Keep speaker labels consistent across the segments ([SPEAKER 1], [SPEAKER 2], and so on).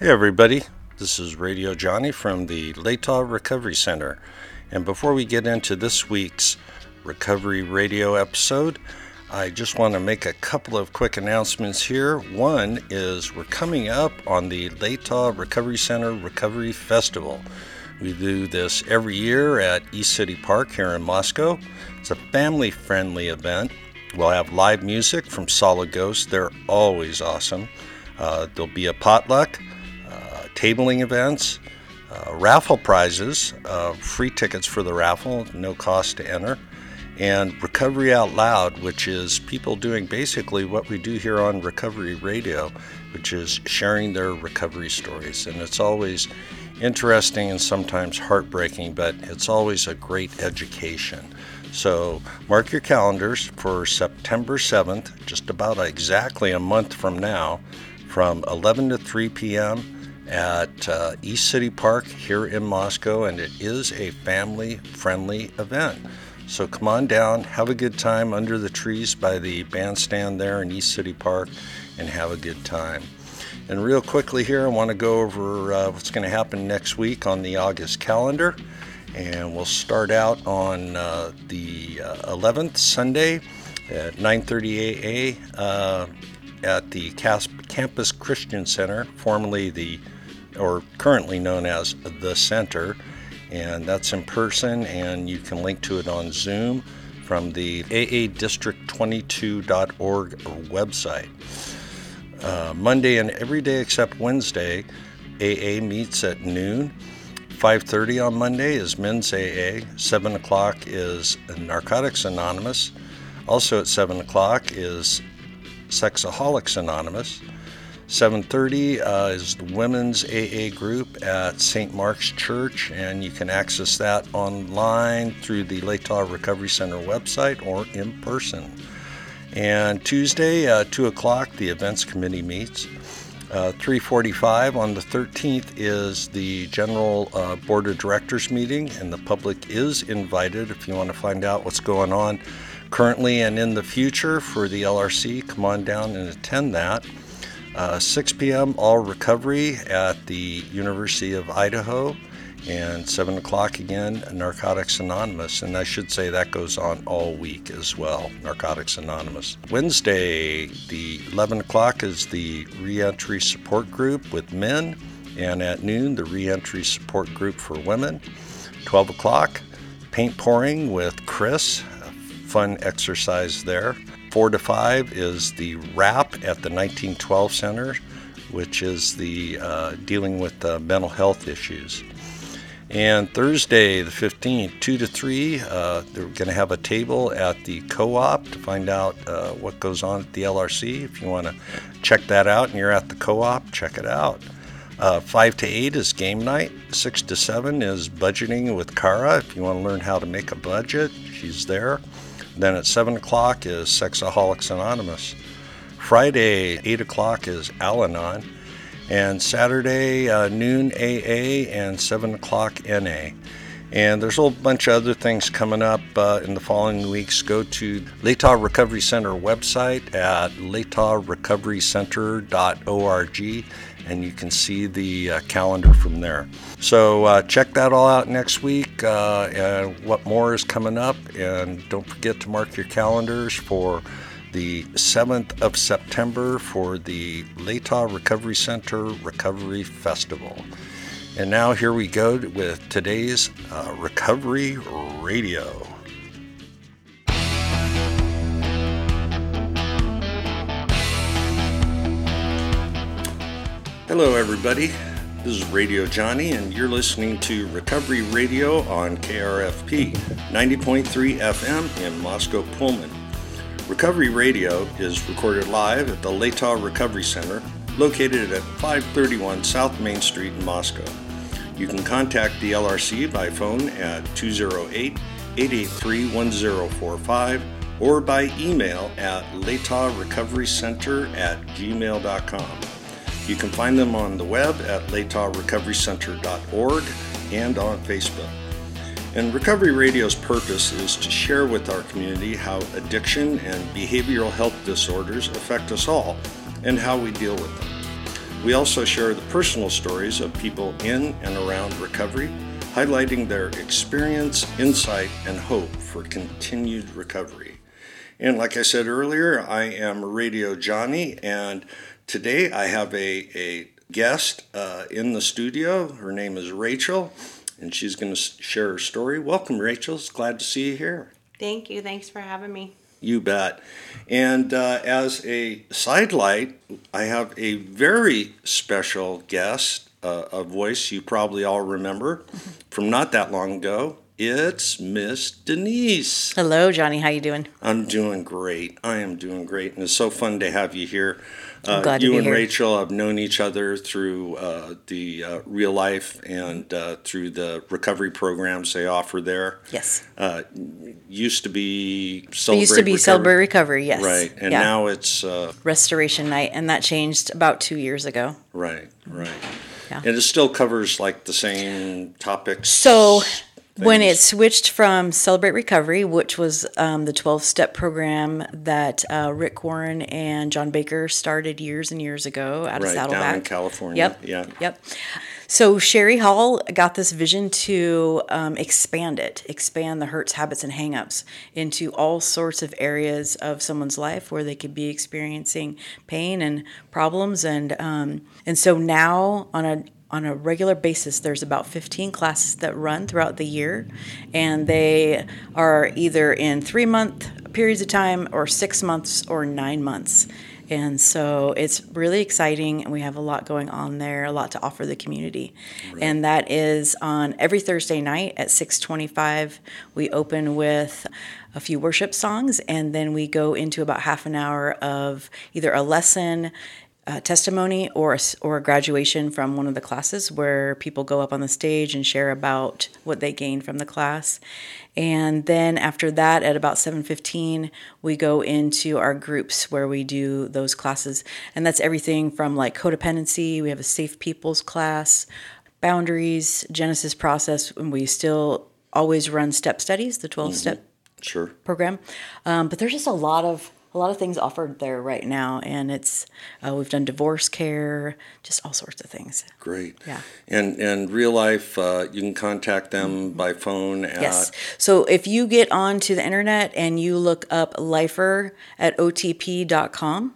[SPEAKER 1] Hey everybody, this is Radio Johnny from the Latah Recovery Center. And before we get into this week's Recovery Radio episode, I just want to make a couple of quick announcements here. One is we're coming up on the Latah Recovery Center Recovery Festival. We do this every year at East City Park here in Moscow. It's a family-friendly event. We'll have live music from Solid Ghost. They're always awesome. There'll be a potluck, tabling events, raffle prizes, free tickets for the raffle, no cost to enter, and Recovery Out Loud, which is people doing basically what we do here on Recovery Radio, which is sharing their recovery stories. And it's always interesting and sometimes heartbreaking, but it's always a great education. So mark your calendars for September 7th, just about exactly a month from now, from 11 to 3 p.m. at East City Park here in Moscow, and it is a family-friendly event. So come on down, have a good time under the trees by the bandstand there in East City Park, and have a good time. And real quickly here, I want to go over what's going to happen next week on the August calendar. And we'll start out on the 11th, Sunday at 9:30 a.m. At the Campus Christian Center, currently known as The Center, and that's in person, and you can link to it on Zoom from the aadistrict22.org website. Monday and every day except Wednesday, AA meets at noon. 5:30 on Monday is Men's AA. 7 o'clock is Narcotics Anonymous. Also at 7 o'clock is Sexaholics Anonymous. 7:30 is the Women's AA group at St. Mark's Church, and you can access that online through the Latah Recovery Center website or in person. And Tuesday, 2 o'clock, the Events Committee meets. 3:45 on the 13th is the General Board of Directors meeting, and the public is invited if you want to find out what's going on currently and in the future for the LRC. Come on down and attend that. 6 p.m. All Recovery at the University of Idaho, and 7 o'clock again, Narcotics Anonymous. And I should say that goes on all week as well, Narcotics Anonymous. Wednesday, the 11 o'clock is the Reentry Support Group with men, and at noon, the Reentry Support Group for women. 12 o'clock, paint pouring with Chris, a fun exercise there. 4 to 5 is the RAP at the 1912 Center, which is the dealing with mental health issues. And Thursday, the 15th, 2 to 3, they're going to have a table at the Co-op to find out what goes on at the LRC. If you want to check that out and you're at the Co-op, check it out. 5 to 8 is game night. 6 to 7 is budgeting with Kara. If you want to learn how to make a budget, she's there. Then at 7 o'clock is Sexaholics Anonymous. Friday, 8 o'clock is Al-Anon. And Saturday, noon AA and 7 o'clock NA. And there's a whole bunch of other things coming up in the following weeks. Go to Latah Recovery Center website at latahrecoverycenter.org, and you can see the calendar from there. So check that all out next week, and what more is coming up. And don't forget to mark your calendars for the 7th of September for the Latah Recovery Center Recovery Festival. And now here we go with today's Recovery Radio. Hello everybody, this is Radio Johnny, and you're listening to Recovery Radio on KRFP 90.3 FM in Moscow, Pullman. Recovery Radio is recorded live at the Latah Recovery Center, located at 531 South Main Street in Moscow. You can contact the LRC by phone at 208-883-1045 or by email at latahrecoverycenter@gmail.com. You can find them on the web at latahrecoverycenter.org and on Facebook. And Recovery Radio's purpose is to share with our community how addiction and behavioral health disorders affect us all and how we deal with them. We also share the personal stories of people in and around recovery, highlighting their experience, insight, and hope for continued recovery. And like I said earlier, I am Radio Johnny, and today I have a guest in the studio. Her name is Rachel, and she's going to share her story. Welcome, Rachel. It's glad to see you here.
[SPEAKER 2] Thank you. Thanks for having me.
[SPEAKER 1] You bet. And as a sidelight, I have a very special guest, a voice you probably all remember from not that long ago. It's Miss Denise.
[SPEAKER 3] Hello, Johnny. How you doing?
[SPEAKER 1] I'm doing great. I am doing great, and it's so fun to have you here.
[SPEAKER 3] I'm glad to be
[SPEAKER 1] you and
[SPEAKER 3] here.
[SPEAKER 1] Rachel have known each other through the Real Life and through the recovery programs they offer there.
[SPEAKER 3] Yes.
[SPEAKER 1] Used to be
[SPEAKER 3] Celebrate Recovery, yes.
[SPEAKER 1] Right, and
[SPEAKER 3] yeah.
[SPEAKER 1] now it's
[SPEAKER 3] Restoration Night, and that changed about 2 years ago.
[SPEAKER 1] right.
[SPEAKER 3] Yeah.
[SPEAKER 1] And it still covers like the same topics.
[SPEAKER 3] So when it
[SPEAKER 1] things.
[SPEAKER 3] switched from Celebrate Recovery, which was the 12-step program that Rick Warren and John Baker started years and years ago out of
[SPEAKER 1] Right,
[SPEAKER 3] Saddleback.
[SPEAKER 1] down in California.
[SPEAKER 3] Yep.
[SPEAKER 1] Yeah.
[SPEAKER 3] Yep. So Sherry Hall got this vision to expand the hurts, habits, and hangups into all sorts of areas of someone's life where they could be experiencing pain and problems, and so now on a regular basis, there's about 15 classes that run throughout the year, and they are either in 3-month periods of time or 6 months or 9 months. And so it's really exciting, and we have a lot going on there, a lot to offer the community. Right. And that is on every Thursday night at 6:25. We open with a few worship songs, and then we go into about half an hour of either a lesson, testimony, or a graduation from one of the classes where people go up on the stage and share about what they gained from the class. And then after that, at about 7:15, we go into our groups where we do those classes. And that's everything from like codependency, we have a safe people's class, boundaries, Genesis process, and we still always run step studies, the 12-step
[SPEAKER 1] Sure.
[SPEAKER 3] program. But there's just a lot of things offered there right now, and it's we've done divorce care, just all sorts of things.
[SPEAKER 1] Great.
[SPEAKER 3] Yeah.
[SPEAKER 1] And Real Life, you can contact them by phone at...
[SPEAKER 3] Yes. So if you get onto the internet and you look up Lifer at otp.com.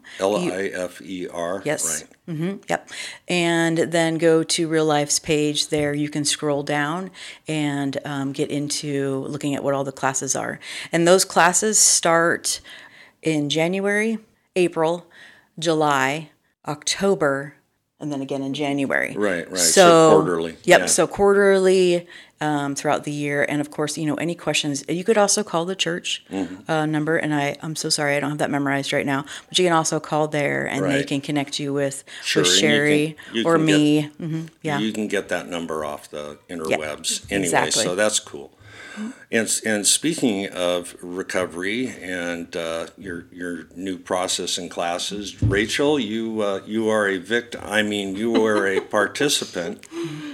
[SPEAKER 1] Lifer.
[SPEAKER 3] Yes.
[SPEAKER 1] Right.
[SPEAKER 3] Mm-hmm. Yep. And then go to Real Life's page. There you can scroll down and get into looking at what all the classes are. And those classes start in January, April, July, October, and then again in January.
[SPEAKER 1] Right. So quarterly.
[SPEAKER 3] Yep.
[SPEAKER 1] Yeah.
[SPEAKER 3] So quarterly throughout the year. And of course, any questions, you could also call the church number. And I'm so sorry, I don't have that memorized right now. But you can also call there, and they can connect you with Sherry
[SPEAKER 1] you
[SPEAKER 3] or
[SPEAKER 1] can
[SPEAKER 3] me.
[SPEAKER 1] Yeah. You can get that number off the interwebs anyway.
[SPEAKER 3] Exactly.
[SPEAKER 1] So that's cool. And speaking of recovery and your new process and classes, Rachel, you are a victim. I mean, you were a participant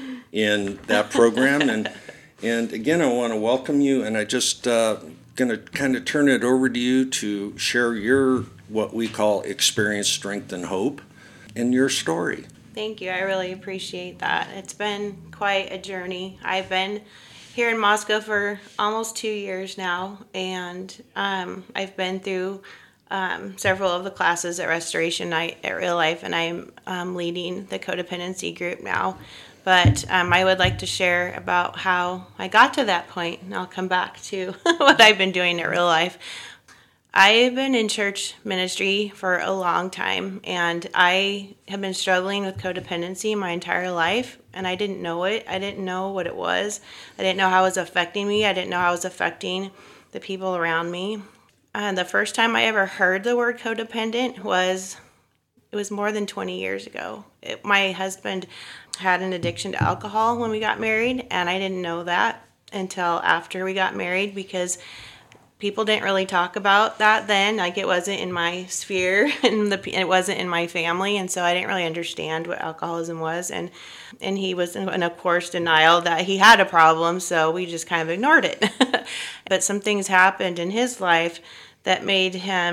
[SPEAKER 1] in that program, and again, I want to welcome you. And I just going to kind of turn it over to you to share your what we call experience, strength, and hope, in your story.
[SPEAKER 2] Thank you. I really appreciate that. It's been quite a journey. I've been here in Moscow for almost 2 years now, and I've been through several of the classes at Restoration Night at Real Life, and I'm leading the codependency group now. But I would like to share about how I got to that point, and I'll come back to what I've been doing at Real Life. I've been in church ministry for a long time, and I have been struggling with codependency my entire life, and I didn't know it. I didn't know what it was. I didn't know how it was affecting me. I didn't know how it was affecting the people around me. The first time I ever heard the word codependent was more than 20 years ago. My husband had an addiction to alcohol when we got married, and I didn't know that until after we got married, because people didn't really talk about that then. Like, it wasn't in my sphere, and it wasn't in my family, and so I didn't really understand what alcoholism was. And he was in, of course, denial that he had a problem, so we just kind of ignored it. But some things happened in his life that made him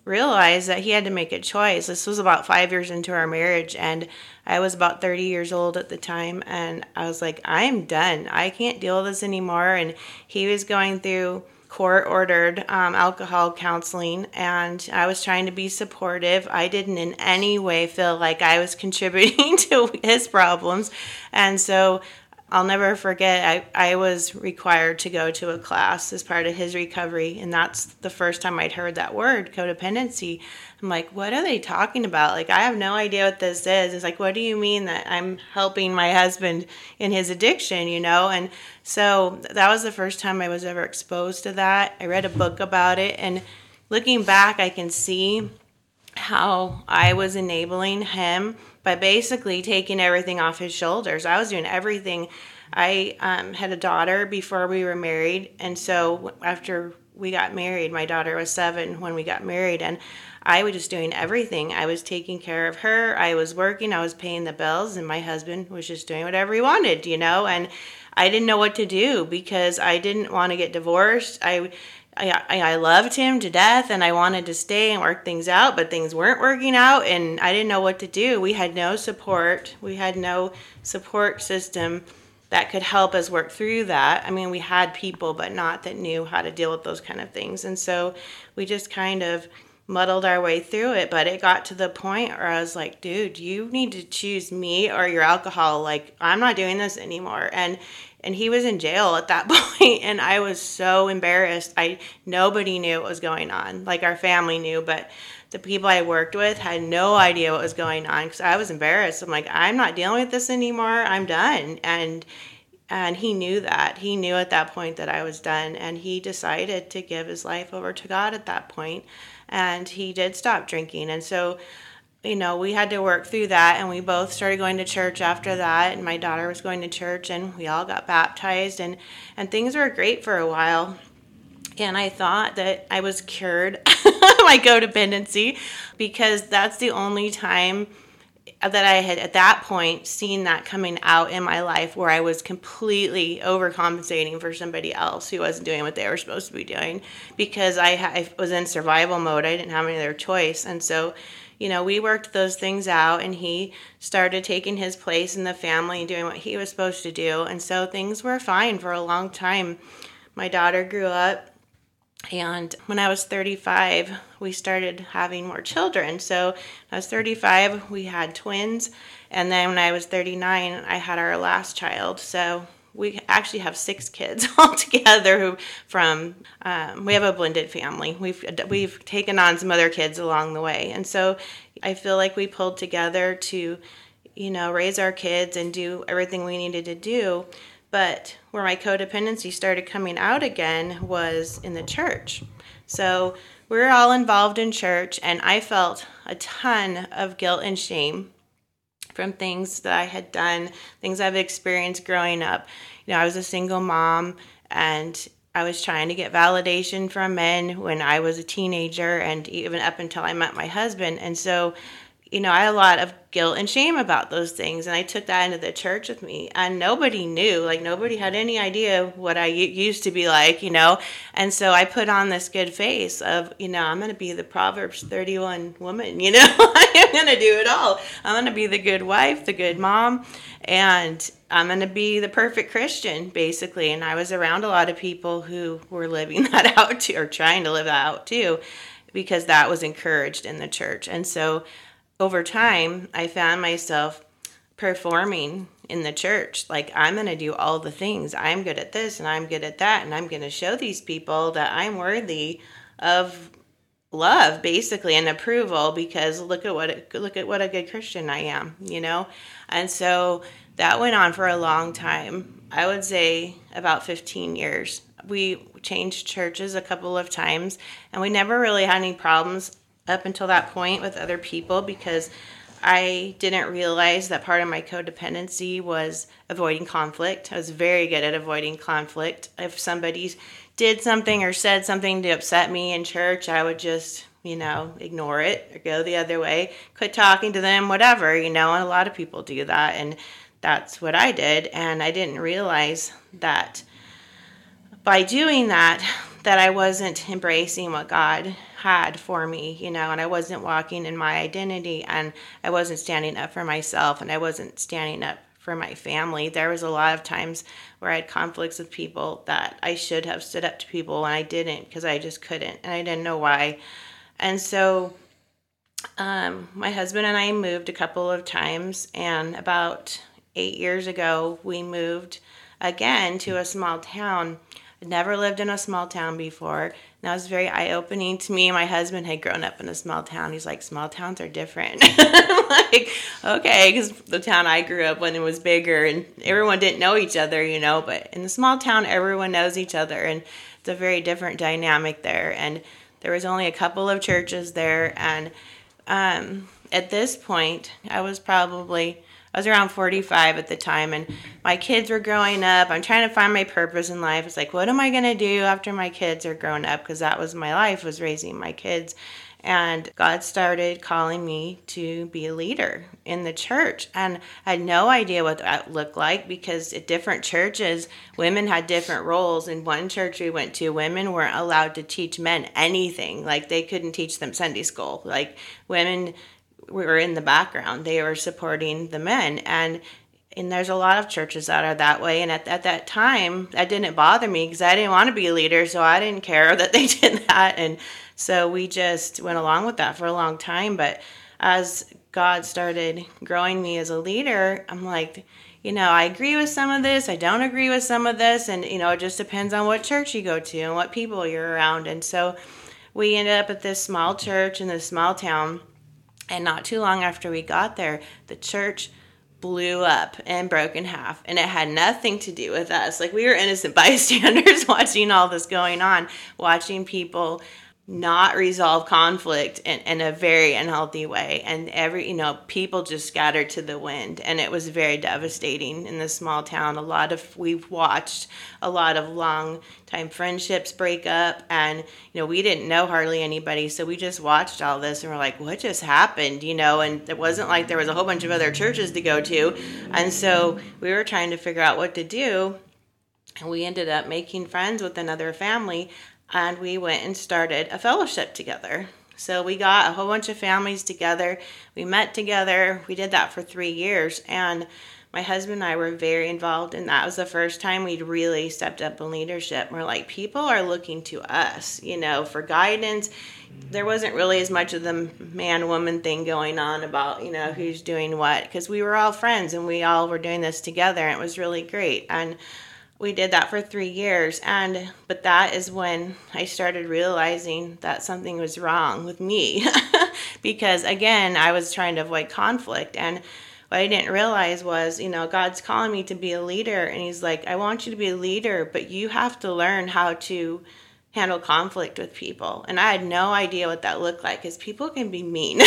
[SPEAKER 2] realized that he had to make a choice. This was about 5 years into our marriage, and I was about 30 years old at the time, and I was like, I'm done. I can't deal with this anymore. And he was going through court-ordered alcohol counseling, and I was trying to be supportive. I didn't in any way feel like I was contributing to his problems, and so I'll never forget, I was required to go to a class as part of his recovery, and that's the first time I'd heard that word, codependency. I'm like, what are they talking about? Like, I have no idea what this is. It's like, what do you mean that I'm helping my husband in his addiction, And so that was the first time I was ever exposed to that. I read a book about it, and looking back, I can see how I was enabling him by basically taking everything off his shoulders. I was doing everything. I had a daughter before we were married, and so after we got married, my daughter was 7 when we got married, and I was just doing everything. I was taking care of her, I was working, I was paying the bills, and my husband was just doing whatever he wanted, and I didn't know what to do because I didn't want to get divorced. I loved him to death, and I wanted to stay and work things out, but things weren't working out, and I didn't know what to do. We had no support. We had no support system that could help us work through that. I mean, we had people, but not that knew how to deal with those kind of things. And so we just kind of muddled our way through it, but it got to the point where I was like, dude, you need to choose me or your alcohol. Like, I'm not doing this anymore. And he was in jail at that point, and I was so embarrassed. Nobody knew what was going on. Like, our family knew, but the people I worked with had no idea what was going on because I was embarrassed. I'm like, I'm not dealing with this anymore. I'm done. And he knew that. He knew at that point that I was done, and he decided to give his life over to God at that point, and he did stop drinking. And so we had to work through that, and we both started going to church after that, and my daughter was going to church, and we all got baptized, and things were great for a while. And I thought that I was cured my codependency because that's the only time that I had at that point seen that coming out in my life where I was completely overcompensating for somebody else who wasn't doing what they were supposed to be doing because I was in survival mode. I didn't have any other choice. And so we worked those things out, and he started taking his place in the family and doing what he was supposed to do. And so things were fine for a long time. My daughter grew up, and when I was 35, we started having more children. So when I was 35, we had twins. And then when I was 39, I had our last child. So we actually have 6 kids altogether we have a blended family. We've taken on some other kids along the way. And so I feel like we pulled together to, raise our kids and do everything we needed to do. But where my codependency started coming out again was in the church. So we were all involved in church, and I felt a ton of guilt and shame from things that I had done, things I've experienced growing up. I was a single mom, and I was trying to get validation from men when I was a teenager and even up until I met my husband. And so, I had a lot of guilt and shame about those things, and I took that into the church with me, and nobody knew, nobody had any idea what I used to be like, and so I put on this good face of, I'm going to be the Proverbs 31 woman, I'm going to do it all. I'm going to be the good wife, the good mom, and I'm going to be the perfect Christian, basically, and I was around a lot of people who were living that out too, or trying to live that out too, because that was encouraged in the church. And so over time, I found myself performing in the church. Like, I'm going to do all the things. I'm good at this and I'm good at that. And I'm going to show these people that I'm worthy of love, basically, and approval, because look at what a good Christian I am, And so that went on for a long time. I would say about 15 years. We changed churches a couple of times, and we never really had any problems up until that point with other people because I didn't realize that part of my codependency was avoiding conflict. I was very good at avoiding conflict. If somebody did something or said something to upset me in church, I would just, ignore it or go the other way, quit talking to them, whatever, and a lot of people do that, and that's what I did. And I didn't realize that by doing that I wasn't embracing what God had for me, and I wasn't walking in my identity, and I wasn't standing up for myself, and I wasn't standing up for my family. There was a lot of times where I had conflicts with people that I should have stood up to people, and I didn't because I just couldn't, and I didn't know why. And so my husband and I moved a couple of times, and about 8 years ago, we moved again to a small town. I'd never lived in a small town before. And that was very eye-opening to me. My husband had grown up in a small town. He's like, small towns are different. I'm like, okay, because the town I grew up in was bigger and everyone didn't know each other, but in the small town, everyone knows each other, and it's a very different dynamic there. And there was only a couple of churches there, and at this point, I was around 45 at the time, and my kids were growing up. I'm trying to find my purpose in life. It's like, what am I going to do after my kids are grown up? Because that was my life, was raising my kids. And God started calling me to be a leader in the church. And I had no idea what that looked like, because at different churches, women had different roles. In one church we went to, women weren't allowed to teach men anything. Like, they couldn't teach them Sunday school. Like, women were in the background. They were supporting the men. And there's a lot of churches that are that way. And at that time, that didn't bother me because I didn't want to be a leader, so I didn't care that they did that. And so we just went along with that for a long time. But as God started growing me as a leader, I'm like, I agree with some of this, I don't agree with some of this, and, it just depends on what church you go to and what people you're around. And so we ended up at this small church in this small town. And not too long after we got there, the church blew up and broke in half. And it had nothing to do with us. Like, we were innocent bystanders watching all this going on, watching people not resolve conflict in a very unhealthy way. And people just scattered to the wind. And it was very devastating in this small town. We've watched a lot of long time friendships break up, and we didn't know hardly anybody, so we just watched all this and we're like, what just happened? And it wasn't like there was a whole bunch of other churches to go to, and so we were trying to figure out what to do, and we ended up making friends with another family, and we went and started a fellowship together. So we got a whole bunch of families together, we met together, we did that for 3 years, and my husband and I were very involved, and that was the first time we'd really stepped up in leadership. We're like, people are looking to us, for guidance. There wasn't really as much of the man-woman thing going on about, who's doing what, because we were all friends, and we all were doing this together, and it was really great. And we did that for 3 years, but that is when I started realizing that something was wrong with me, because, again, I was trying to avoid conflict, and what I didn't realize was, God's calling me to be a leader, and he's like, I want you to be a leader, but you have to learn how to handle conflict with people. And I had no idea what that looked like, because people can be mean.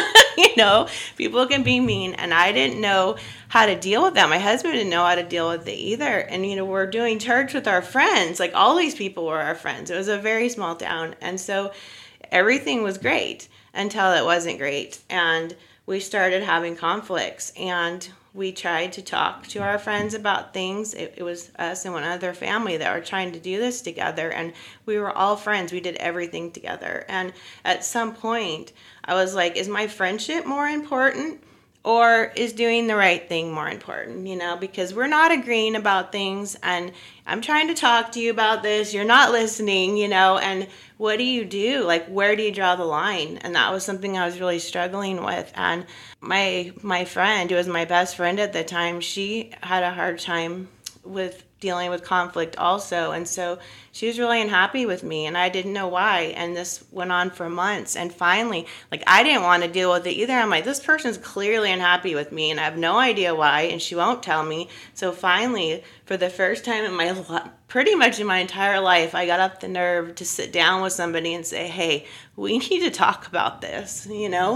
[SPEAKER 2] People can be mean, and I didn't know how to deal with that. My husband didn't know how to deal with it either. And, we're doing church with our friends. Like, all these people were our friends. It was a very small town. And so everything was great until it wasn't great. And we started having conflicts, and we tried to talk to our friends about things. It was us and one other family that were trying to do this together, and we were all friends. We did everything together. And at some point, I was like, is my friendship more important, or is doing the right thing more important? Because we're not agreeing about things, and I'm trying to talk to you about this. You're not listening, and what do you do? Like, where do you draw the line? And that was something I was really struggling with. And my friend, who was my best friend at the time, she had a hard time with dealing with conflict also. And so she was really unhappy with me, and I didn't know why. And this went on for months. And finally, I didn't want to deal with it either. I'm like, this person's clearly unhappy with me, and I have no idea why, and she won't tell me. So finally, for the first time in pretty much in my entire life, I got up the nerve to sit down with somebody and say, hey, we need to talk about this,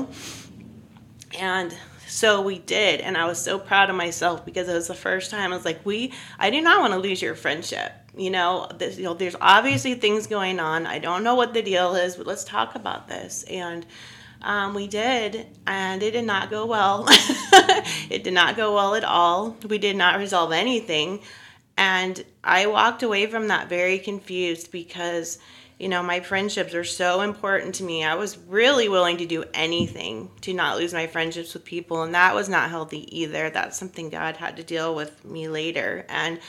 [SPEAKER 2] And so we did, and I was so proud of myself, because it was the first time I was like, I do not want to lose your friendship. There's obviously things going on. I don't know what the deal is, but let's talk about this. And we did, and it did not go well. It did not go well at all. We did not resolve anything. And I walked away from that very confused, because My friendships are so important to me. I was really willing to do anything to not lose my friendships with people, and that was not healthy either. That's something God had to deal with me later.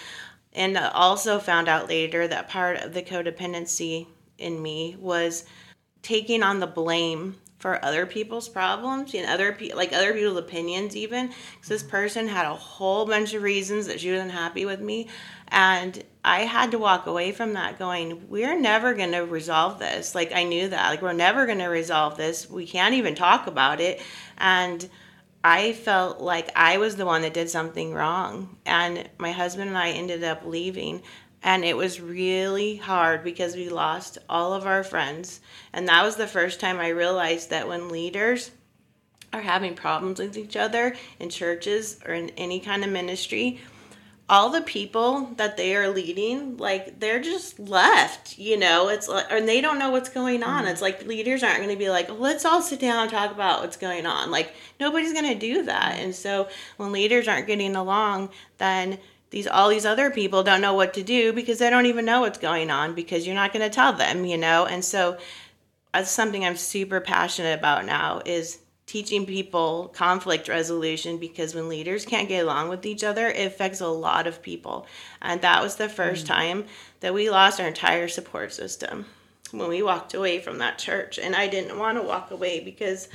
[SPEAKER 2] And also found out later that part of the codependency in me was taking on the blame for other people's problems and other people's opinions even, because this person had a whole bunch of reasons that she wasn't happy with me, and I had to walk away from that going, we're never going to resolve this. Like, I knew that, like, we're never going to resolve this. We can't even talk about it. And I felt like I was the one that did something wrong, and my husband and I ended up leaving. And it was really hard because we lost all of our friends. And that was the first time I realized that when leaders are having problems with each other in churches or in any kind of ministry, all the people that they are leading, like, they're just left, it's like, and they don't know what's going on. It's like leaders aren't going to be like, let's all sit down and talk about what's going on. Like, nobody's going to do that. And so when leaders aren't getting along, then all these other people don't know what to do because they don't even know what's going on because you're not going to tell them, And so that's something I'm super passionate about now, is teaching people conflict resolution, because when leaders can't get along with each other, it affects a lot of people. And that was the first time that we lost our entire support system, when we walked away from that church. And I didn't want to walk away because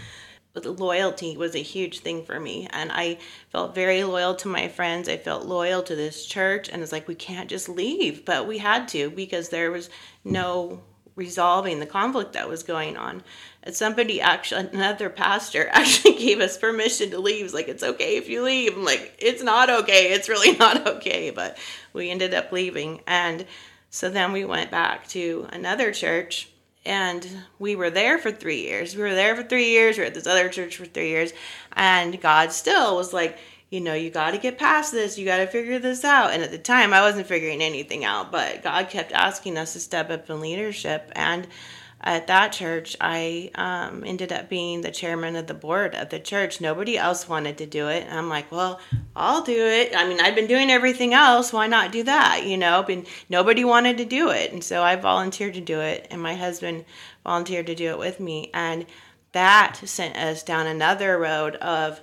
[SPEAKER 2] loyalty was a huge thing for me, and I felt very loyal to my friends. I felt loyal to this church, and it's like, we can't just leave, but we had to, because there was no resolving the conflict that was going on. And another pastor actually gave us permission to leave. It's like, it's okay if you leave. I'm like, it's not okay. It's really not okay. But we ended up leaving. And so then we went back to another church, and we were there for 3 years. We were at this other church for 3 years. And God still was like, you got to get past this. You got to figure this out. And at the time, I wasn't figuring anything out. But God kept asking us to step up in leadership. And at that church, I ended up being the chairman of the board of the church. Nobody else wanted to do it. And I'm like, well, I'll do it. I mean, I've been doing everything else. Why not do that? But nobody wanted to do it. And so I volunteered to do it. And my husband volunteered to do it with me. And that sent us down another road of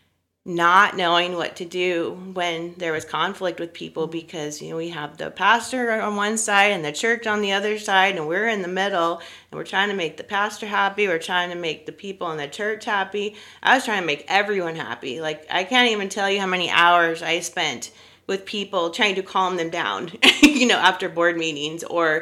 [SPEAKER 2] not knowing what to do when there was conflict with people, because we have the pastor on one side and the church on the other side, and we're in the middle, and we're trying to make the pastor happy, we're trying to make the people in the church happy. I was trying to make everyone happy. Like, I can't even tell you how many hours I spent with people trying to calm them down after board meetings, or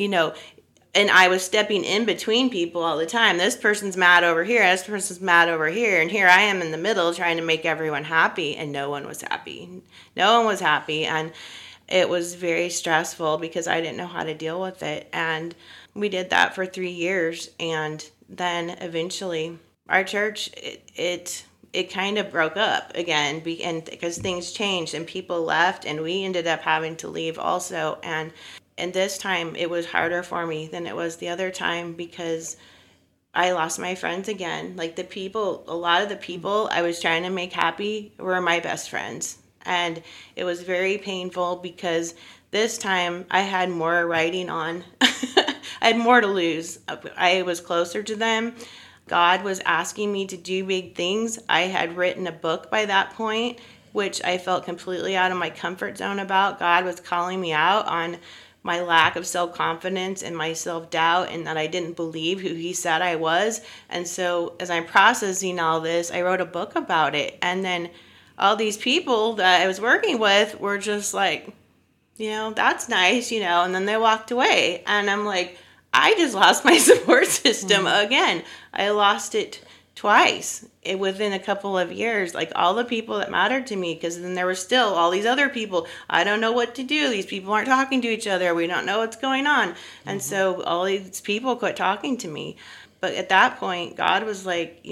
[SPEAKER 2] and I was stepping in between people all the time. This person's mad over here, this person's mad over here, and here I am in the middle trying to make everyone happy, and no one was happy. No one was happy, and it was very stressful because I didn't know how to deal with it. And we did that for 3 years, and then eventually our church, it kind of broke up again, because things changed and people left, and we ended up having to leave also. And this time it was harder for me than it was the other time, because I lost my friends again. Like, a lot of the people I was trying to make happy were my best friends. And it was very painful because this time I had more writing on. I had more to lose. I was closer to them. God was asking me to do big things. I had written a book by that point, which I felt completely out of my comfort zone about. God was calling me out on my lack of self-confidence and my self-doubt, and that I didn't believe who he said I was. And so as I'm processing all this, I wrote a book about it. And then all these people that I was working with were just like, that's nice, and then they walked away. And I'm like, I just lost my support system again. I lost it twice within a couple of years, like all the people that mattered to me, because then there were still all these other people. I don't know what to do. These people aren't talking to each other. We don't know what's going on. And so all these people quit talking to me. But at that point, God was like,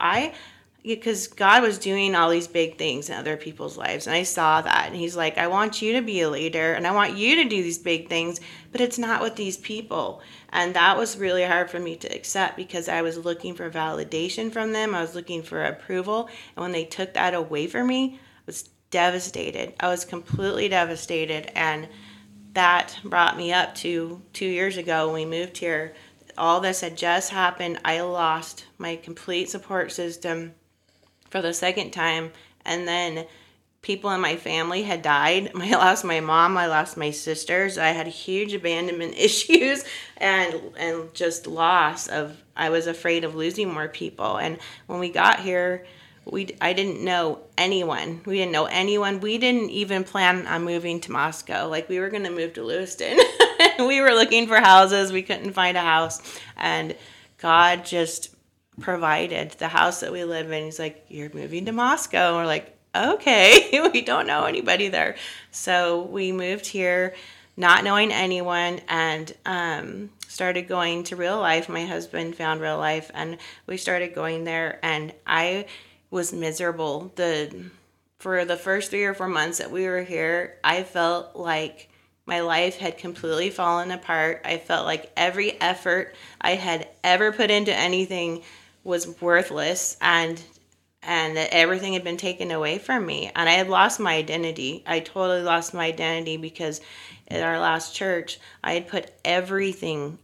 [SPEAKER 2] because God was doing all these big things in other people's lives. And I saw that. And he's like, I want you to be a leader, and I want you to do these big things, but it's not with these people. And that was really hard for me to accept, because I was looking for validation from them. I was looking for approval. And when they took that away from me, I was devastated. I was completely devastated. And that brought me up to 2 years ago when we moved here. All this had just happened. I lost my complete support system for the second time. And then people in my family had died. I lost my mom. I lost my sisters. I had huge abandonment issues and just loss of, I was afraid of losing more people. And when we got here, I didn't know anyone. We didn't know anyone. We didn't even plan on moving to Moscow. Like, we were going to move to Lewiston. We were looking for houses. We couldn't find a house. And God just provided the house that we live in. He's like, you're moving to Moscow. And we're like, okay. We don't know anybody there. So we moved here not knowing anyone and started going to Real Life. My husband found Real Life and we started going there, and I was miserable. For the first 3 or 4 months that we were here, I felt like my life had completely fallen apart. I felt like every effort I had ever put into anything was worthless, and that everything had been taken away from me. And I had lost my identity. I totally lost my identity because at our last church, I had put everything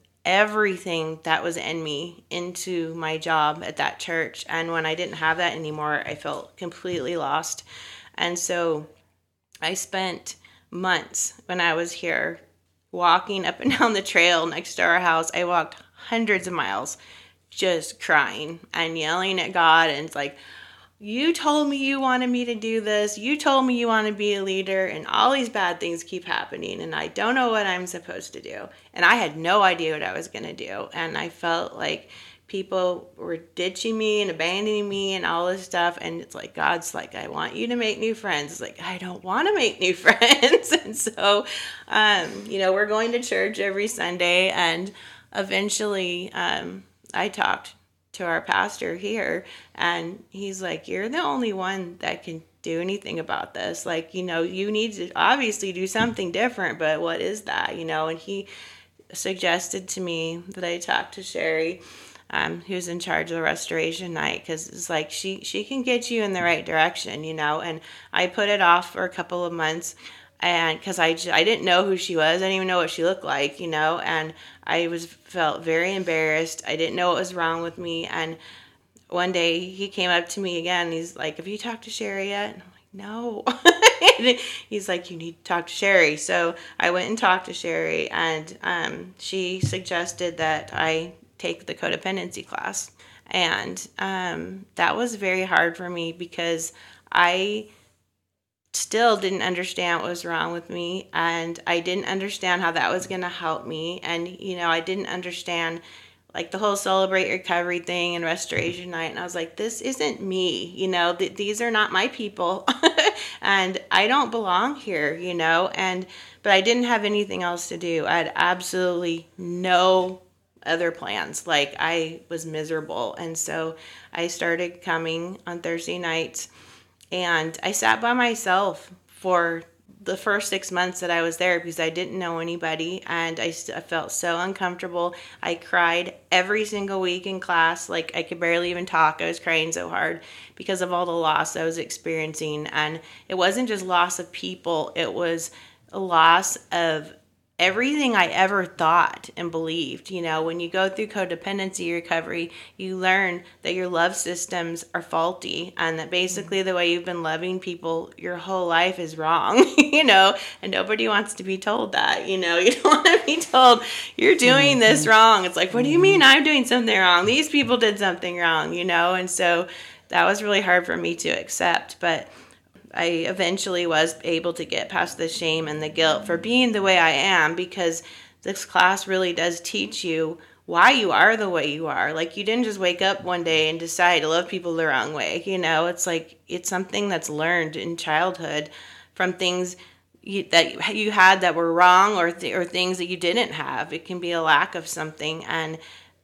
[SPEAKER 2] that was in me into my job at that church. And when I didn't have that anymore, I felt completely lost. And so I spent months when I was here walking up and down the trail next to our house. I walked hundreds of miles just crying and yelling at God. And it's like, you told me you wanted me to do this. You told me you want to be a leader, and all these bad things keep happening, and I don't know what I'm supposed to do. And I had no idea what I was going to do. And I felt like people were ditching me and abandoning me and all this stuff. And it's like, God's like, I want you to make new friends. It's like, I don't want to make new friends. And so, we're going to church every Sunday, and eventually I talked to our pastor here, and he's like, you're the only one that can do anything about this. Like, you need to obviously do something different, but what is that? And he suggested to me that I talk to Sherry, who's in charge of the restoration night, because it's like she can get you in the right direction, and I put it off for a couple of months. And because I didn't know who she was, I didn't even know what she looked like, and I felt very embarrassed. I didn't know what was wrong with me. And one day he came up to me again. And he's like, "Have you talked to Sherry yet?" And I'm like, "No." And he's like, "You need to talk to Sherry." So I went and talked to Sherry, and she suggested that I take the codependency class, and that was very hard for me because I still didn't understand what was wrong with me, and I didn't understand how that was going to help me. And I didn't understand like the whole Celebrate Recovery thing and restoration night, and I was like, this isn't me, these are not my people. And I don't belong here, but I didn't have anything else to do. I had absolutely no other plans. Like, I was miserable. And so I started coming on Thursday nights. And I sat by myself for the first 6 months that I was there because I didn't know anybody, and I felt so uncomfortable. I cried every single week in class. Like, I could barely even talk. I was crying so hard because of all the loss I was experiencing. And it wasn't just loss of people. It was a loss of everything I ever thought and believed. When you go through codependency recovery, you learn that your love systems are faulty, and that basically the way you've been loving people your whole life is wrong, and nobody wants to be told that. You don't want to be told you're doing this wrong. It's like, what do you mean I'm doing something wrong? These people did something wrong, and so that was really hard for me to accept. But I eventually was able to get past the shame and the guilt for being the way I am, because this class really does teach you why you are the way you are. Like, you didn't just wake up one day and decide to love people the wrong way. It's like, it's something that's learned in childhood from things that you had that were wrong, or things that you didn't have. It can be a lack of something. And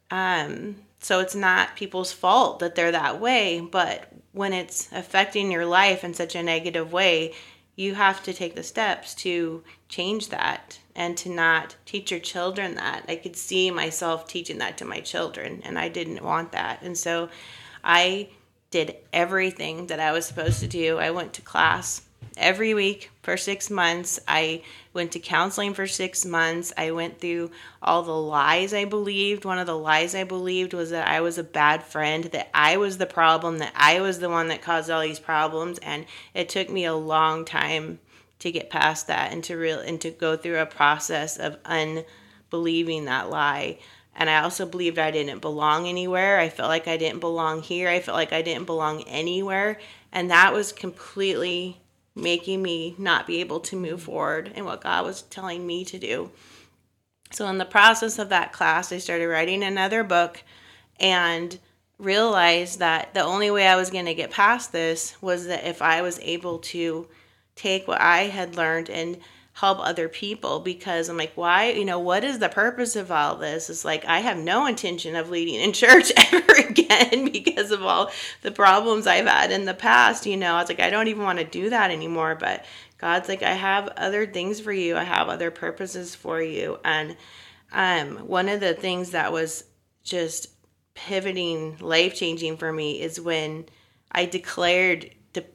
[SPEAKER 2] so it's not people's fault that they're that way, but when it's affecting your life in such a negative way, you have to take the steps to change that and to not teach your children that. I could see myself teaching that to my children, and I didn't want that. And so I did everything that I was supposed to do. I went to class every week for 6 months. I went to counseling for 6 months. I went through all the lies I believed. One of the lies I believed was that I was a bad friend, that I was the problem, that I was the one that caused all these problems. And it took me a long time to get past that and to go through a process of unbelieving that lie. And I also believed I didn't belong anywhere. I felt like I didn't belong here. I felt like I didn't belong anywhere. And that was completely making me not be able to move forward in what God was telling me to do. So in the process of that class, I started writing another book and realized that the only way I was going to get past this was that if I was able to take what I had learned and help other people, because I'm like, why, what is the purpose of all this? It's like, I have no intention of leading in church ever again because of all the problems I've had in the past. I was like, I don't even want to do that anymore. But God's like, I have other things for you. I have other purposes for you. And one of the things that was just pivoting, life-changing for me is when I declared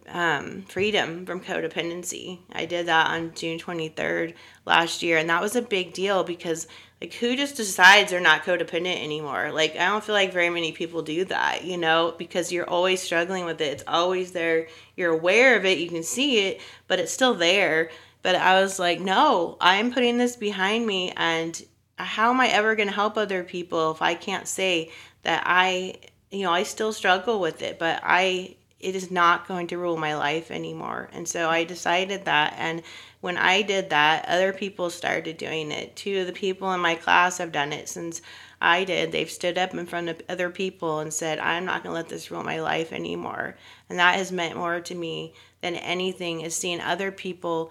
[SPEAKER 2] freedom from codependency. I did that on June 23rd last year, and that was a big deal because who just decides they're not codependent anymore? I don't feel like very many people do that, because you're always struggling with it. It's always there. You're aware of it. You can see it, but it's still there. But I was like, no, I'm putting this behind me, and how am I ever going to help other people if I can't say that I still struggle with it, but it is not going to rule my life anymore. And so I decided that. And when I did that, other people started doing it. 2 of the people in my class have done it since I did. They've stood up in front of other people and said, I'm not going to let this rule my life anymore. And that has meant more to me than anything, is seeing other people.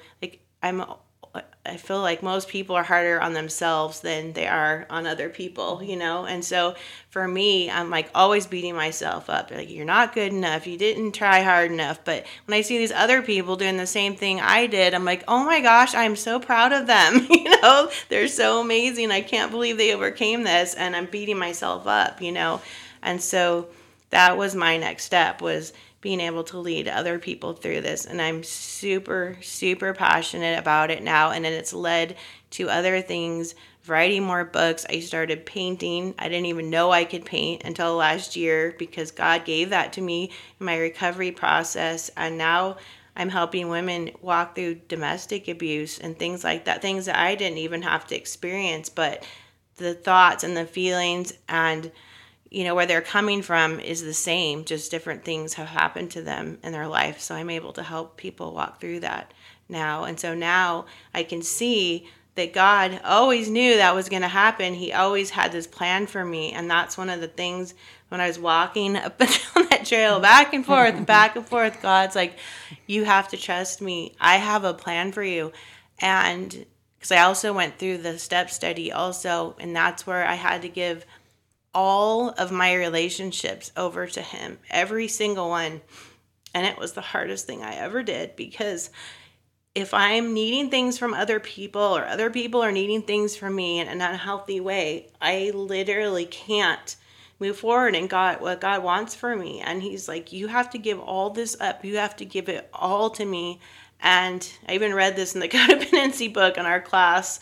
[SPEAKER 2] I feel like most people are harder on themselves than they are on other people, And so for me, I'm always beating myself up. You're not good enough. You didn't try hard enough. But when I see these other people doing the same thing I did, I'm like, oh my gosh, I'm so proud of them. They're so amazing. I can't believe they overcame this. And I'm beating myself up, And so that was my next step, was being able to lead other people through this. And I'm super, super passionate about it now. And then it's led to other things, writing more books. I started painting. I didn't even know I could paint until last year because God gave that to me in my recovery process. And now I'm helping women walk through domestic abuse and things like that, things that I didn't even have to experience, but the thoughts and the feelings and where they're coming from is the same, just different things have happened to them in their life. So I'm able to help people walk through that now. And so now I can see that God always knew that was going to happen. He always had this plan for me. And that's one of the things when I was walking up and down that trail, back and forth, God's like, you have to trust me. I have a plan for you. And because I also went through the step study also, and that's where I had to give all of my relationships over to him, every single one. And it was the hardest thing I ever did, because if I'm needing things from other people or other people are needing things from me in an unhealthy way, I literally can't move forward and what God wants for me. And he's like, you have to give all this up. You have to give it all to me. And I even read this in the codependency book in our class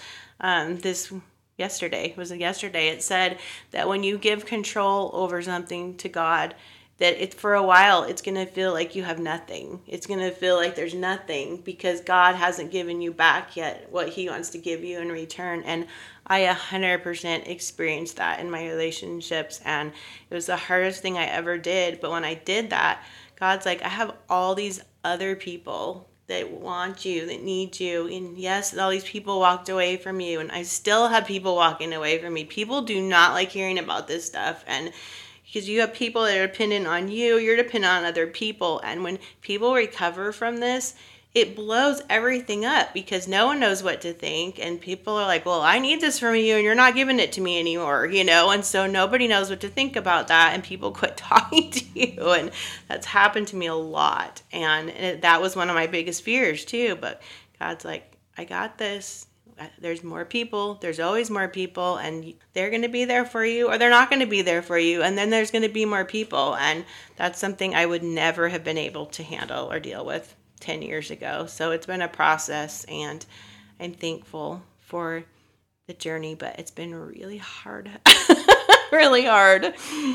[SPEAKER 2] yesterday. It said that when you give control over something to God, that for a while it's going to feel like you have nothing. It's going to feel like there's nothing because God hasn't given you back yet what he wants to give you in return. And I 100% experienced that in my relationships, and it was the hardest thing I ever did. But when I did that, God's like, I have all these other people that want you, that need you. And yes, all these people walked away from you, and I still have people walking away from me. People do not like hearing about this stuff. And because you have people that are dependent on you, you're dependent on other people. And when people recover from this, it blows everything up because no one knows what to think. And people are like, well, I need this from you and you're not giving it to me anymore, And so nobody knows what to think about that. And people quit talking to you. And that's happened to me a lot. And that was one of my biggest fears too. But God's like, I got this. There's more people. There's always more people. And they're going to be there for you or they're not going to be there for you. And then there's going to be more people. And that's something I would never have been able to handle or deal with 10 years ago. So it's been a process, and I'm thankful for the journey, but it's been really hard. Really hard.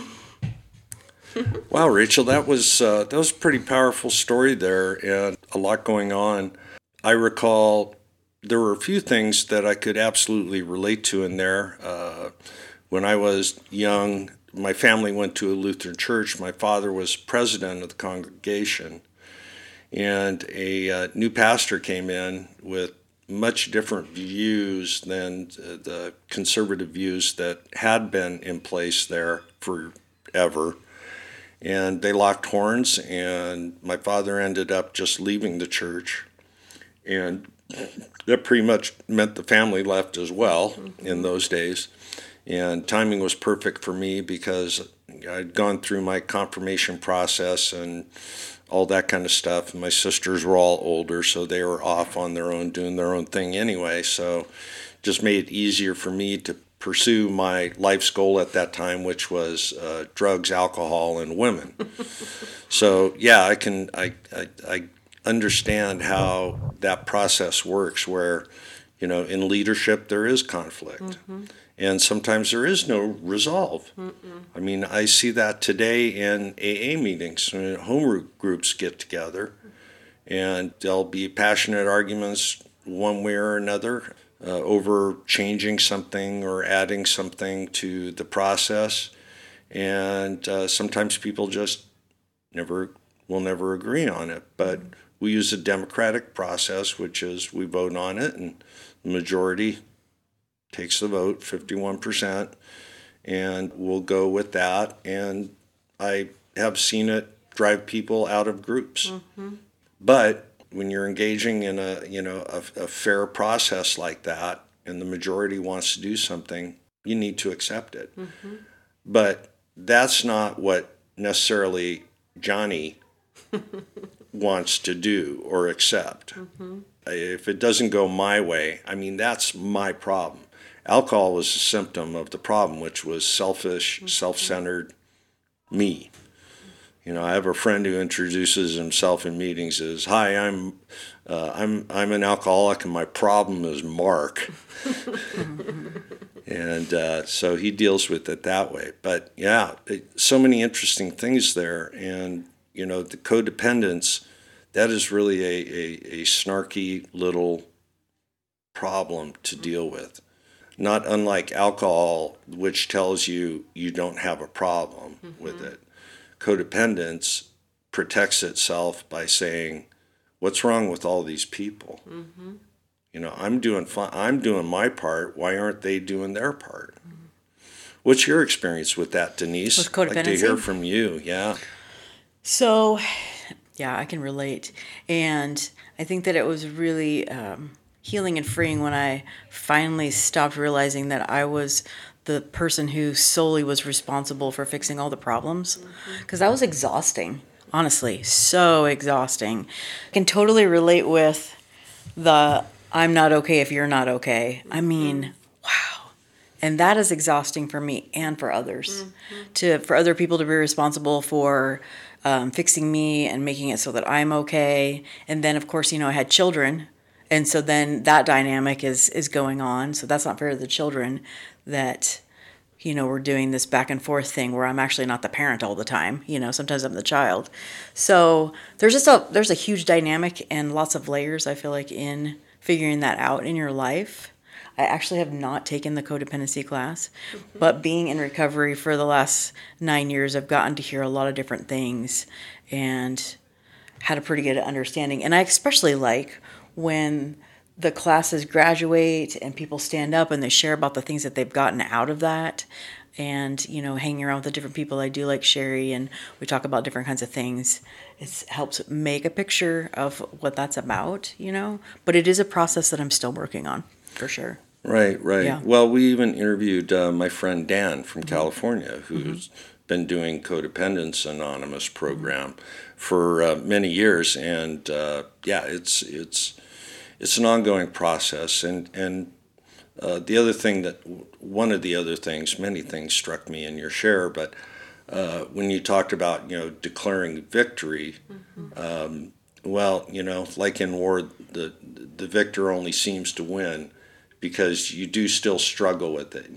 [SPEAKER 1] Wow, Rachel, that was a pretty powerful story there, and a lot going on. I recall there were a few things that I could absolutely relate to in there. When I was young, my family went to a Lutheran church. My father was president of the congregation, and a new pastor came in with much different views than the conservative views that had been in place there forever. And they locked horns, and my father ended up just leaving the church. And that pretty much meant the family left as well in those days. And timing was perfect for me because I'd gone through my confirmation process and all that kind of stuff. And my sisters were all older, so they were off on their own, doing their own thing anyway. So just made it easier for me to pursue my life's goal at that time, which was drugs, alcohol, and women. So yeah, I understand how that process works, where, you know, in leadership there is conflict, and sometimes there is no resolve. I mean, I see that today in AA meetings when home groups get together, and there'll be passionate arguments one way or another over changing something or adding something to the process, and sometimes people just will never agree on it. But we use a democratic process, which is we vote on it, and the majority takes the vote, 51%, and we'll go with that. And I have seen it drive people out of groups. But when you're engaging in a fair process like that, and the majority wants to do something, you need to accept it. But that's not what necessarily Johnny wants to do or accept. If it doesn't go my way, I mean, that's my problem. Alcohol was a symptom of the problem, which was selfish, self-centered me. You know, I have a friend who introduces himself in meetings as, "Hi, I'm an alcoholic, and my problem is Mark." And so he deals with it that way. But yeah, so many interesting things there, and you know, the codependence, that is really a snarky little problem to deal with. Not unlike alcohol, which tells you you don't have a problem with it. Codependence protects itself by saying, what's wrong with all these people? You know, I'm doing fine. I'm doing my part. Why aren't they doing their part? What's your experience with that, Denise?
[SPEAKER 3] With codependency?
[SPEAKER 1] I'd like to hear from you. Yeah.
[SPEAKER 3] So, yeah, I can relate. And I think that it was really healing and freeing when I finally stopped realizing that I was the person who solely was responsible for fixing all the problems. Because that was exhausting, honestly, so exhausting. I can totally relate with the I'm not okay if you're not okay. I mean, wow. And that is exhausting for me and for others. For other people to be responsible for fixing me and making it so that I'm okay. And then, of course, you know, I had children. And so then that dynamic is going on. So that's not fair to the children that, you know, we're doing this back and forth thing where I'm actually not the parent all the time. You know, sometimes I'm the child. So there's a huge dynamic and lots of layers, I feel like, in figuring that out in your life. I actually have not taken the codependency class, but being in recovery for the last 9 years, I've gotten to hear a lot of different things and had a pretty good understanding. And I especially like when the classes graduate and people stand up and they share about the things that they've gotten out of that, and, you know, hanging around with the different people I do, like Sherry, and we talk about different kinds of things. It helps make a picture of what that's about, you know, but it is a process that I'm still working on, for sure.
[SPEAKER 1] Right.
[SPEAKER 3] Yeah.
[SPEAKER 1] Well, we even interviewed my friend Dan from California, who's been doing Codependence Anonymous program for many years, and yeah, it's an ongoing process. And the other thing one of the other things, many things struck me in your share, but when you talked about, you know, declaring victory, well, like in war, the victor only seems to win because you do still struggle with it.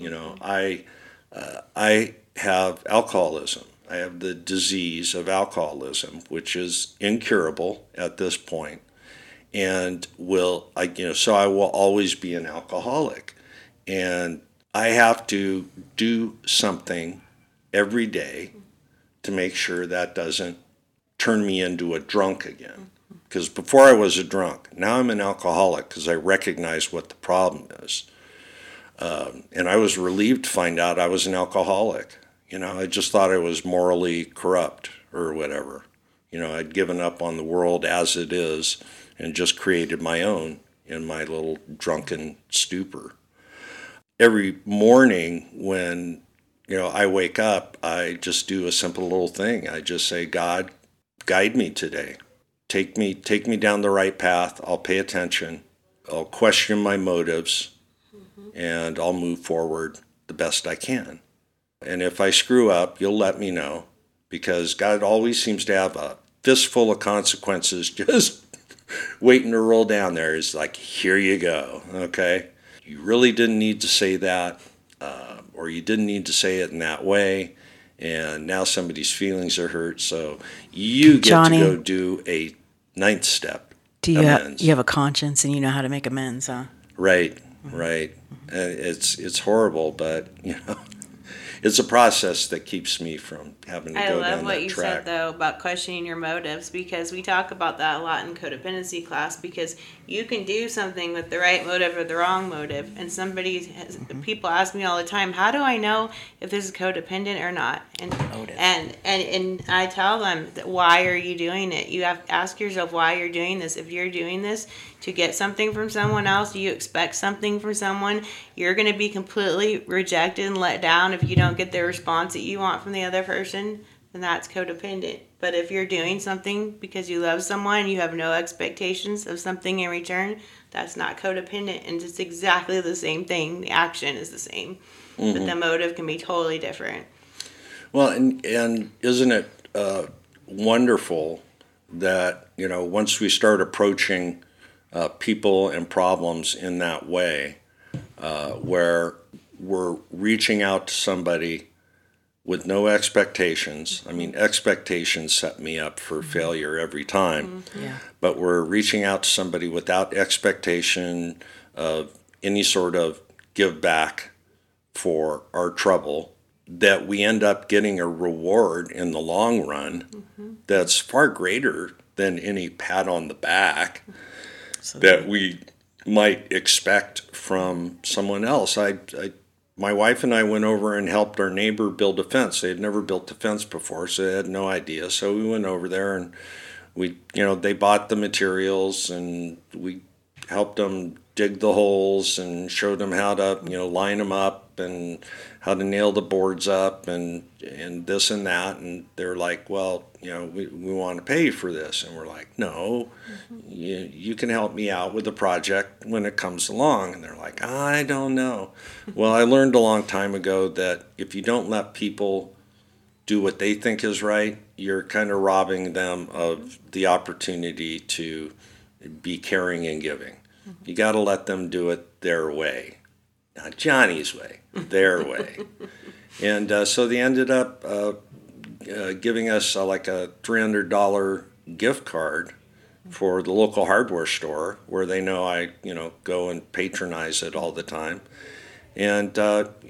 [SPEAKER 1] I have alcoholism. I have the disease of alcoholism, which is incurable at this point, and so I will always be an alcoholic, and I have to do something every day to make sure that doesn't turn me into a drunk again. Because before I was a drunk, now I'm an alcoholic because I recognize what the problem is. And I was relieved to find out I was an alcoholic. I just thought I was morally corrupt or whatever. I'd given up on the world as it is and just created my own in my little drunken stupor. Every morning when, I wake up, I just do a simple little thing. I just say, God, guide me today. Take me down the right path. I'll pay attention. I'll question my motives, and I'll move forward the best I can. And if I screw up, you'll let me know, because God always seems to have a fistful of consequences just waiting to roll down there. It's like, here you go, okay? You really didn't need to say that, or you didn't need to say it in that way, and now somebody's feelings are hurt, so you get
[SPEAKER 3] Johnny,
[SPEAKER 1] to go do a ninth step.
[SPEAKER 3] You
[SPEAKER 1] amends.
[SPEAKER 3] have a conscience and you know how to make amends, huh?
[SPEAKER 1] Right. And it's horrible, but it's a process that keeps me from having to
[SPEAKER 2] I
[SPEAKER 1] go
[SPEAKER 2] love
[SPEAKER 1] down
[SPEAKER 2] what
[SPEAKER 1] that
[SPEAKER 2] you
[SPEAKER 1] track.
[SPEAKER 2] said, though, about questioning your motives, because we talk about that a lot in codependency class, because you can do something with the right motive or the wrong motive. And people ask me all the time, how do I know if this is codependent or not? And I tell them, why are you doing it? You have to ask yourself why you're doing this. If you're doing this to get something from someone else, you expect something from someone, you're going to be completely rejected and let down if you don't get the response that you want from the other person, then that's codependent. But if you're doing something because you love someone and you have no expectations of something in return, that's not codependent, and it's exactly the same thing. The action is the same, but the motive can be totally different.
[SPEAKER 1] Well, and isn't it wonderful that, once we start approaching people and problems in that way, where we're reaching out to somebody with no expectations. I mean, expectations set me up for failure every time.
[SPEAKER 3] Yeah.
[SPEAKER 1] But we're reaching out to somebody without expectation of any sort of give back for our trouble, that we end up getting a reward in the long run that's far greater than any pat on the back that we might expect from someone else. My wife and I went over and helped our neighbor build a fence. They had never built a fence before, so they had no idea. So we went over there and they bought the materials, and we helped them dig the holes and showed them how to, line them up and how to nail the boards up and this and that. And they're like, well, we want to pay you for this. And we're like, no, you can help me out with the project when it comes along. And they're like, I don't know. Well, I learned a long time ago that if you don't let people do what they think is right, you're kind of robbing them of the opportunity to be caring and giving. You got to let them do it their way, not Johnny's way, their way. And so they ended up giving us like a $300 gift card for the local hardware store, where they know I go and patronize it all the time. And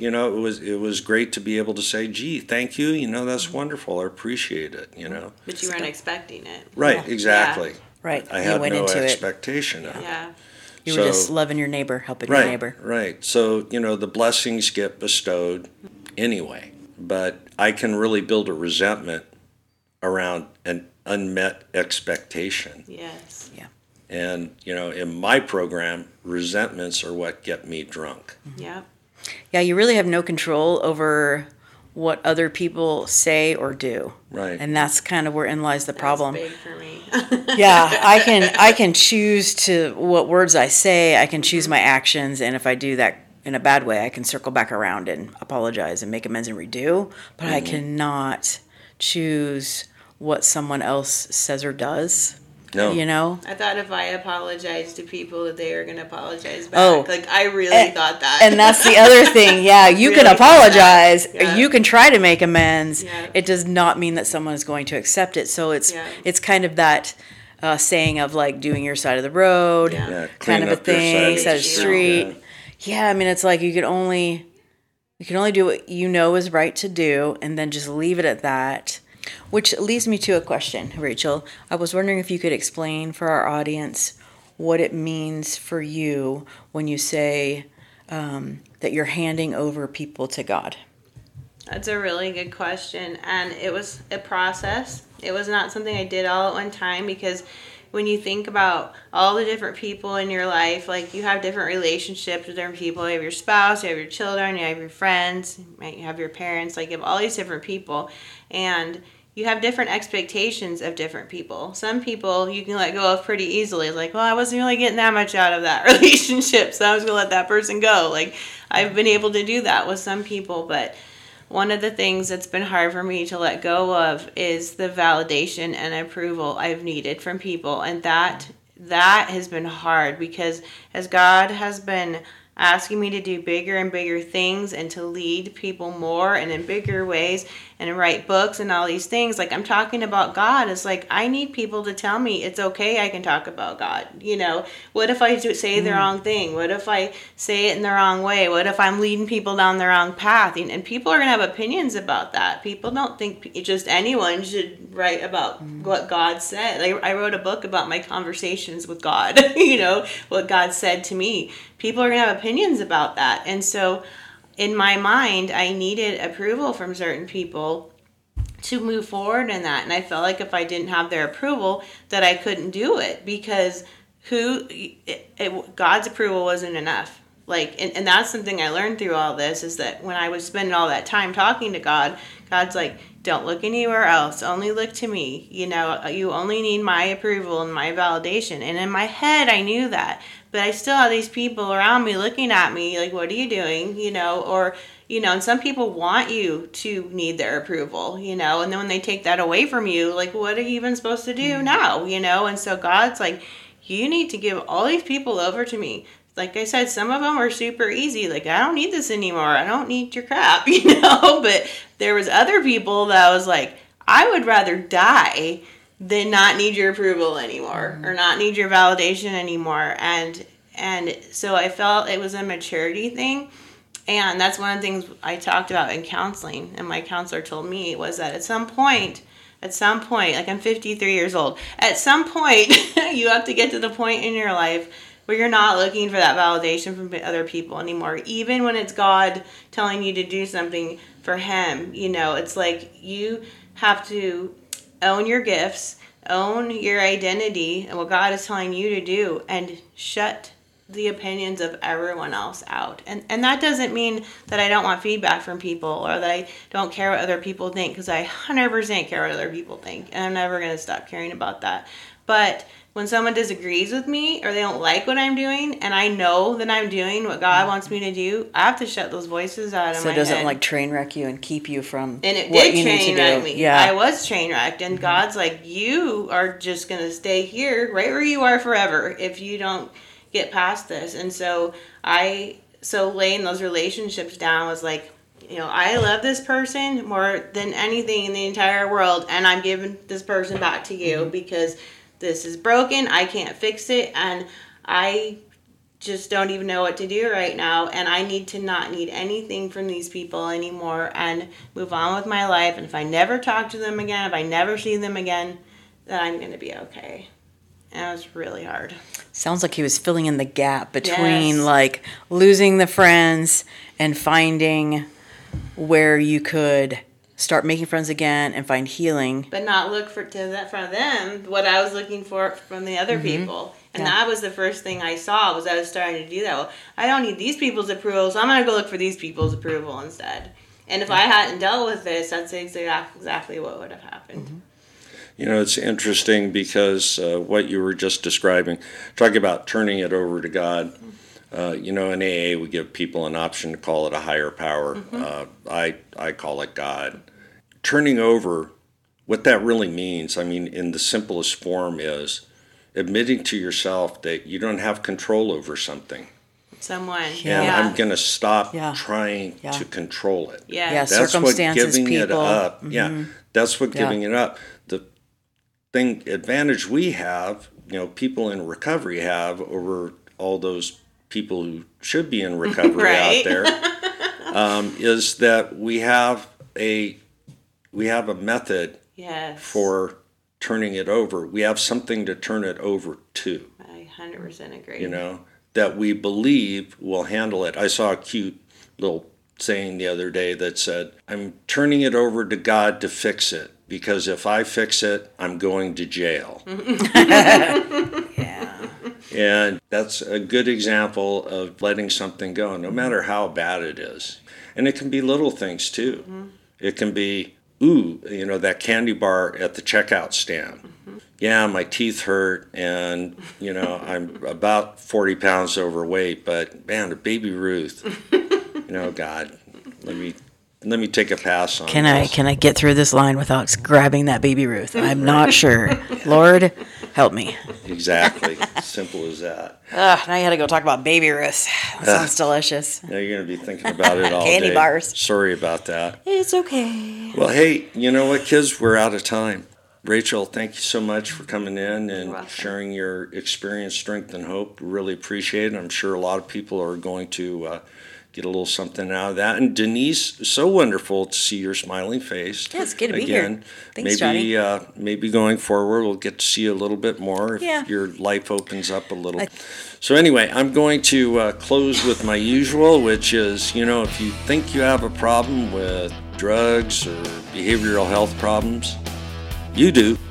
[SPEAKER 1] it was great to be able to say, gee, thank you, that's wonderful, I appreciate it.
[SPEAKER 2] But you weren't expecting it.
[SPEAKER 1] Right, exactly.
[SPEAKER 2] Yeah.
[SPEAKER 3] Right.
[SPEAKER 1] I
[SPEAKER 3] You
[SPEAKER 1] had
[SPEAKER 3] went
[SPEAKER 1] no
[SPEAKER 3] into it.
[SPEAKER 1] expectation of it.
[SPEAKER 2] Yeah.
[SPEAKER 3] You were just loving your neighbor, helping your neighbor.
[SPEAKER 1] Right. So, the blessings get bestowed anyway. But I can really build a resentment around an unmet expectation.
[SPEAKER 2] Yes.
[SPEAKER 3] Yeah.
[SPEAKER 1] And, in my program, resentments are what get me drunk.
[SPEAKER 2] Yep.
[SPEAKER 3] Yeah, you really have no control over what other people say or do.
[SPEAKER 1] Right.
[SPEAKER 3] And that's kind of wherein lies the problem.
[SPEAKER 2] That's big for me.
[SPEAKER 3] Yeah, I can choose to what words I say, I can choose my actions, and if I do that in a bad way, I can circle back around and apologize and make amends and redo, but I cannot choose what someone else says or does.
[SPEAKER 1] No.
[SPEAKER 3] You know?
[SPEAKER 2] I thought if I apologized to people that they were going to apologize back.
[SPEAKER 3] Oh.
[SPEAKER 2] Like, I really thought that.
[SPEAKER 3] And that's the other thing. Yeah, you can
[SPEAKER 2] Really
[SPEAKER 3] apologize.
[SPEAKER 2] Yeah.
[SPEAKER 3] You can try to make amends.
[SPEAKER 2] Yeah.
[SPEAKER 3] It does not mean that someone is going to accept it. So it's kind of that saying of like doing your side of the road,
[SPEAKER 2] Yeah.
[SPEAKER 1] Yeah,
[SPEAKER 3] kind
[SPEAKER 1] clean
[SPEAKER 3] of a
[SPEAKER 1] up your
[SPEAKER 3] thing, side of the
[SPEAKER 2] street.
[SPEAKER 3] street. Yeah, I mean, it's like you can only do what you know is right to do, and then just leave it at that. Which leads me to a question, Rachel. I was wondering if you could explain for our audience what it means for you when you say that you're handing over people to God.
[SPEAKER 2] That's a really good question. And it was a process. It was not something I did all at one time, because when you think about all the different people in your life, like you have different relationships with different people. You have your spouse, you have your children, you have your friends, you have your parents, like you have all these different people. And you have different expectations of different people. Some people you can let go of pretty easily. It's like, well, I wasn't really getting that much out of that relationship, so I was going to let that person go. Like, I've been able to do that with some people, but one of the things that's been hard for me to let go of is the validation and approval I've needed from people. And that has been hard, because as God has been asking me to do bigger and bigger things and to lead people more and in bigger ways and write books and all these things, like I'm talking about God, it's like I need people to tell me it's okay, I can talk about God. You know, what if I say the wrong thing? What if I say it in the wrong way? What if I'm leading people down the wrong path? And people are going to have opinions about that. People don't think just anyone should write about what God said. Like, I wrote a book about my conversations with God, you know, what God said to me. People are going to have opinions about that. And so in my mind, I needed approval from certain people to move forward in that. And I felt like if I didn't have their approval, that I couldn't do it, because God's approval wasn't enough. Like, and that's something I learned through all this, is that when I was spending all that time talking to God, God's like, don't look anywhere else. Only look to me. You know, you only need my approval and my validation. And in my head, I knew that. But I still have these people around me looking at me like, what are you doing? You know, or, you know, and some people want you to need their approval, you know, and then when they take that away from you, like, what are you even supposed to do now? You know, and so God's like, you need to give all these people over to me. Like I said, some of them are super easy. Like, I don't need this anymore. I don't need your crap, you know? But there was other people that was like, I would rather die than not need your approval anymore, or not need your validation anymore. And so I felt it was a maturity thing. And that's one of the things I talked about in counseling. And my counselor told me was that at some point, like I'm 53 years old, at some point, you have to get to the point in your life where you're not looking for that validation from other people anymore. Even when it's God telling you to do something for Him, you know, it's like you have to own your gifts, own your identity and what God is telling you to do, and shut the opinions of everyone else out. And that doesn't mean that I don't want feedback from people, or that I don't care what other people think, because I 100% care what other people think, and I'm never going to stop caring about that. But when someone disagrees with me, or they don't like what I'm doing, and I know that I'm doing what God wants me to do, I have to shut those voices out of my head.
[SPEAKER 3] So it doesn't like train wreck you and keep you from
[SPEAKER 2] and it
[SPEAKER 3] what
[SPEAKER 2] did
[SPEAKER 3] you need to
[SPEAKER 2] train
[SPEAKER 3] do.
[SPEAKER 2] wreck me.
[SPEAKER 3] Yeah.
[SPEAKER 2] I was train wrecked, and God's like, you are just going to stay here right where you are forever if you don't get past this. And so laying those relationships down was like, you know, I love this person more than anything in the entire world, and I'm giving this person back to you because this is broken. I can't fix it, and I just don't even know what to do right now, and I need to not need anything from these people anymore and move on with my life. And if I never talk to them again, if I never see them again, then I'm going to be okay. And it was really hard.
[SPEAKER 3] Sounds like he was filling in the gap between
[SPEAKER 2] Yes.
[SPEAKER 3] like losing the friends and finding where you could start making friends again and find healing.
[SPEAKER 2] But not look from them what I was looking for from the other people. And that was the first thing I saw, was I was starting to do that. Well, I don't need these people's approval, so I'm going to go look for these people's approval instead. And if I hadn't dealt with this, that's exactly what would have happened.
[SPEAKER 1] You know, it's interesting because what you were just describing, talking about turning it over to God. You know, in AA, we give people an option to call it a higher power. I call it God. Turning over, what that really means, I mean, in the simplest form is admitting to yourself that you don't have control over something.
[SPEAKER 2] Someone.
[SPEAKER 1] And
[SPEAKER 2] Yeah.
[SPEAKER 1] I'm going to stop
[SPEAKER 3] Yeah.
[SPEAKER 1] trying
[SPEAKER 3] Yeah.
[SPEAKER 1] to control it.
[SPEAKER 2] Yeah.
[SPEAKER 3] Yeah.
[SPEAKER 1] That's what
[SPEAKER 3] Circumstances,
[SPEAKER 1] giving it
[SPEAKER 3] people.
[SPEAKER 1] up. Yeah, that's what
[SPEAKER 3] Yeah.
[SPEAKER 1] giving it up. The advantage we have, people in recovery have over all those people who should be in recovery
[SPEAKER 2] Right.
[SPEAKER 1] out there, is that we have a method
[SPEAKER 2] Yes.
[SPEAKER 1] for turning it over. We have something to turn it over to.
[SPEAKER 2] I 100% agree.
[SPEAKER 1] That we believe will handle it. I saw a cute little saying the other day that said, I'm turning it over to God to fix it, because if I fix it, I'm going to jail.
[SPEAKER 3] Yeah.
[SPEAKER 1] And that's a good example of letting something go, no matter how bad it is. And it can be little things too. It can be, that candy bar at the checkout stand. Yeah, my teeth hurt, and I'm about 40 pounds overweight, but man, a baby Ruth, God, let me take a pass on
[SPEAKER 3] Can
[SPEAKER 1] this.
[SPEAKER 3] I get through this line without grabbing that baby Ruth? I'm not sure. Lord, help me.
[SPEAKER 1] Exactly, simple as that.
[SPEAKER 3] Now you had to go talk about baby Ruth. That sounds delicious.
[SPEAKER 1] Now you're going to be thinking about it all
[SPEAKER 3] Candy
[SPEAKER 1] day.
[SPEAKER 3] bars.
[SPEAKER 1] Sorry about that.
[SPEAKER 3] It's okay.
[SPEAKER 1] Well, hey, you know what, kids? We're out of time. Rachel, thank you so much for coming in and
[SPEAKER 2] welcome.
[SPEAKER 1] sharing your experience, strength, and hope. Really appreciate it. I'm sure a lot of people are going to get a little something out of that. And Denise, so wonderful to see your smiling face.
[SPEAKER 3] Yeah, it's good to be here. Thanks,
[SPEAKER 1] maybe maybe going forward we'll get to see you a little bit more if
[SPEAKER 3] Yeah.
[SPEAKER 1] your life opens up a little. So anyway, I'm going to close with my usual, which is, if you think you have a problem with drugs or behavioral health problems, you do.